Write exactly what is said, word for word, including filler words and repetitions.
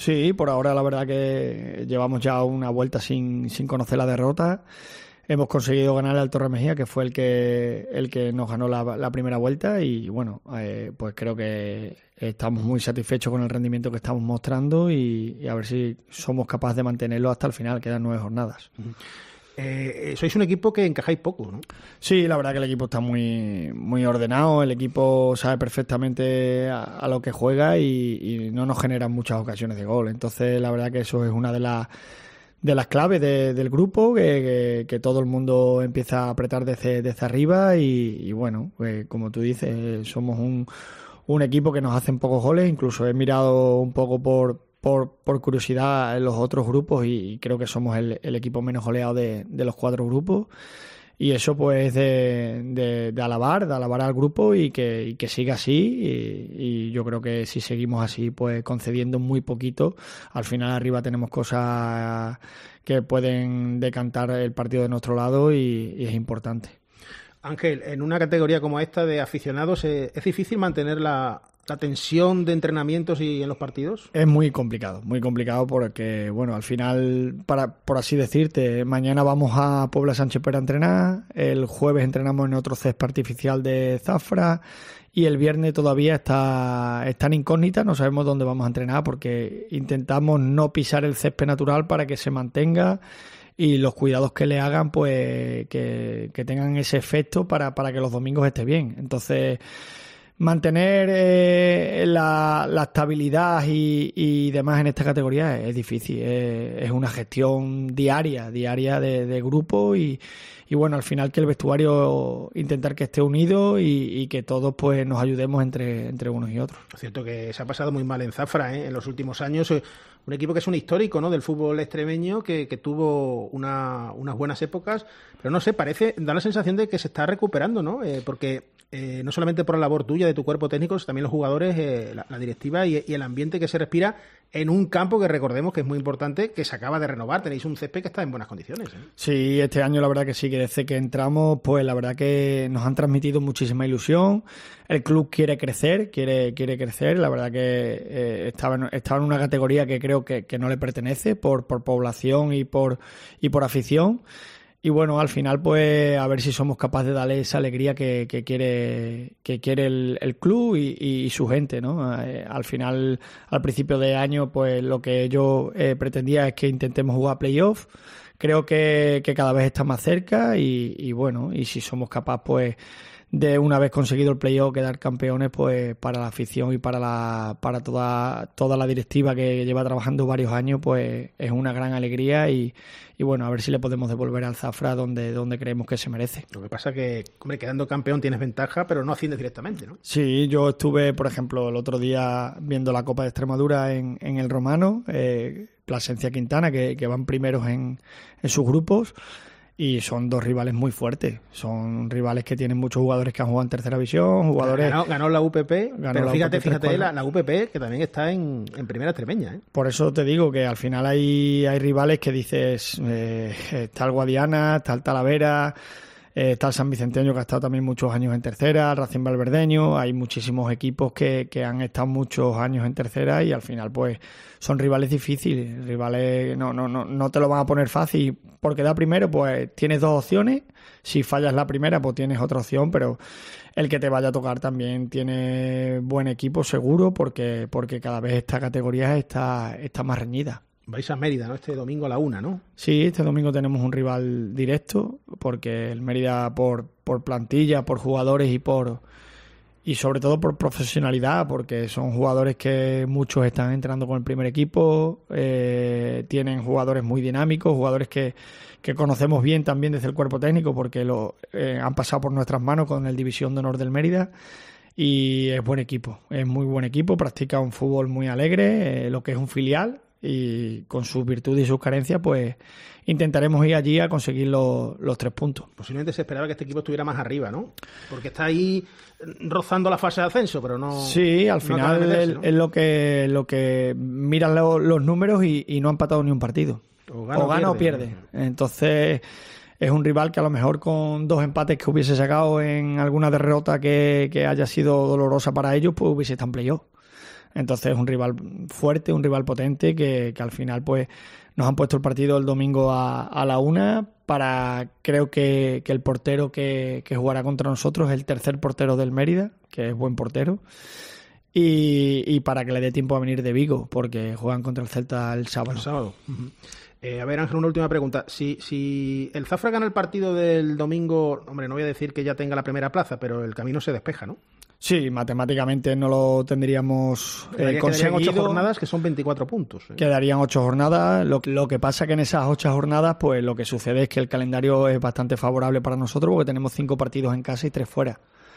Sí, por ahora la verdad que llevamos ya una vuelta sin, sin conocer la derrota. Hemos conseguido ganar al Torremejía, que fue el que el que nos ganó la, la primera vuelta, y bueno, eh, pues creo que estamos muy satisfechos con el rendimiento que estamos mostrando y, y a ver si somos capaces de mantenerlo hasta el final. Quedan nueve jornadas. Uh-huh. Eh, sois un equipo que encajáis poco, ¿no? Sí, la verdad que el equipo está muy muy ordenado, el equipo sabe perfectamente a, a lo que juega y, y no nos generan muchas ocasiones de gol. Entonces, la verdad que eso es una de las de las claves de, del grupo, que, que, que todo el mundo empieza a apretar desde, desde arriba y, y bueno, pues como tú dices, somos un, un equipo que nos hacen pocos goles. Incluso he mirado un poco por Por, por curiosidad en los otros grupos y creo que somos el, el equipo menos goleado de, de los cuatro grupos, y eso pues de, de, de alabar, de alabar al grupo y que, y que siga así, y, y yo creo que si seguimos así pues concediendo muy poquito, al final arriba tenemos cosas que pueden decantar el partido de nuestro lado y, y es importante. Ángel, en una categoría como esta de aficionados, ¿es, es difícil mantener la, la tensión de entrenamientos y en los partidos? Es muy complicado, muy complicado porque, bueno, al final, para por así decirte, mañana vamos a Puebla Sánchez Pera a entrenar, el jueves entrenamos en otro césped artificial de Zafra y el viernes todavía está, está en incógnita, no sabemos dónde vamos a entrenar porque intentamos no pisar el césped natural para que se mantenga y los cuidados que le hagan pues que, que tengan ese efecto para, para que los domingos esté bien. Entonces, mantener eh, la, la estabilidad y, y demás en esta categoría es, es difícil, es, es una gestión diaria, diaria de, de grupo y, y bueno, al final que el vestuario intentar que esté unido y, y que todos pues nos ayudemos entre, entre unos y otros. Es cierto que se ha pasado muy mal en Zafra, ¿eh? En los últimos años, eh, un equipo que es un histórico, ¿no?, del fútbol extremeño, que, que tuvo una, unas buenas épocas, pero no sé, parece, da la sensación de que se está recuperando, ¿no? Eh, porque eh, no solamente por la labor tuya, de tu cuerpo técnico, sino también los jugadores, eh, la, la directiva y, y el ambiente que se respira en un campo que recordemos que es muy importante, que se acaba de renovar. Tenéis un césped que está en buenas condiciones, ¿eh? Sí, este año la verdad que sí, que desde que entramos, pues la verdad que nos han transmitido muchísima ilusión. El club quiere crecer, quiere quiere crecer. La verdad que eh, estaba, en, estaba en una categoría que creo que, que no le pertenece por, por población y por y por afición. Y bueno, al final pues a ver si somos capaces de darle esa alegría que, que quiere que quiere el, el club y, y su gente, ¿no? Eh, al final, al principio de año, pues lo que yo eh, pretendía es que intentemos jugar playoff. Creo que, que cada vez está más cerca y, y bueno, y si somos capaces pues de una vez conseguido el playoff quedar campeones, pues para la afición y para la para toda toda la directiva que lleva trabajando varios años, pues es una gran alegría y, y bueno, a ver si le podemos devolver al Zafra donde donde creemos que se merece. Lo que pasa que, hombre, quedando campeón tienes ventaja, pero no asciendes directamente, ¿no? Sí, yo estuve, por ejemplo, el otro día viendo la Copa de Extremadura en, en el Romano, eh, Plasencia Quintana, que, que van primeros en, en sus grupos. Y son dos rivales muy fuertes. Son rivales que tienen muchos jugadores que han jugado en tercera división, jugadores... Ganó, ganó la U P P, ganó pero la fíjate, U P P fíjate la, la U P P que también está en, en primera extremeña, ¿eh? Por eso te digo que al final hay, hay rivales que dices, eh, está el Guadiana, está el Talavera, eh, está el San Vicenteño, que ha estado también muchos años en tercera, Racing Valverdeño. Hay muchísimos equipos que, que han estado muchos años en tercera y al final pues son rivales difíciles, rivales no no no no te lo van a poner fácil porque da primero, pues tienes dos opciones, si fallas la primera pues tienes otra opción, pero el que te vaya a tocar también tiene buen equipo seguro porque porque cada vez esta categoría está está más reñida. Vais a Mérida, ¿no? Este domingo a la una, ¿no? Sí, este domingo tenemos un rival directo porque el Mérida por por plantilla, por jugadores y por y sobre todo por profesionalidad, porque son jugadores que muchos están entrando con el primer equipo, eh, tienen jugadores muy dinámicos, jugadores que, que conocemos bien también desde el cuerpo técnico porque lo eh, han pasado por nuestras manos con el División de Honor del Mérida y es buen equipo, es muy buen equipo, practica un fútbol muy alegre, eh, lo que es un filial, y con sus virtudes y sus carencias pues intentaremos ir allí a conseguir los, los tres puntos. Posiblemente se esperaba que este equipo estuviera más arriba, ¿no? Porque está ahí rozando la fase de ascenso, pero no... Sí, al no final meterse, es, ¿no? es lo que lo que miran lo, los números y, y no ha empatado ni un partido. O gana o, o, gana pierde. o pierde. Entonces es un rival que a lo mejor con dos empates que hubiese sacado en alguna derrota que, que haya sido dolorosa para ellos, pues hubiese estado en playoff. Entonces es un rival fuerte, un rival potente que, que al final pues nos han puesto el partido el domingo a, a la una para, creo que, que el portero que, que jugará contra nosotros es el tercer portero del Mérida, que es buen portero, y, y para que le dé tiempo a venir de Vigo, porque juegan contra el Celta el sábado. El sábado. Uh-huh. Eh, a ver, Ángel, una última pregunta. Si, si el Zafra gana el partido del domingo, hombre, no voy a decir que ya tenga la primera plaza, pero el camino se despeja, ¿no? Sí, matemáticamente no lo tendríamos eh, conseguido. Quedarían ocho jornadas, que son veinticuatro puntos. ¿eh? Quedarían ocho jornadas. Lo, lo que pasa que en esas ocho jornadas, pues lo que sucede es que el calendario es bastante favorable para nosotros porque tenemos cinco partidos en casa y tres fuera.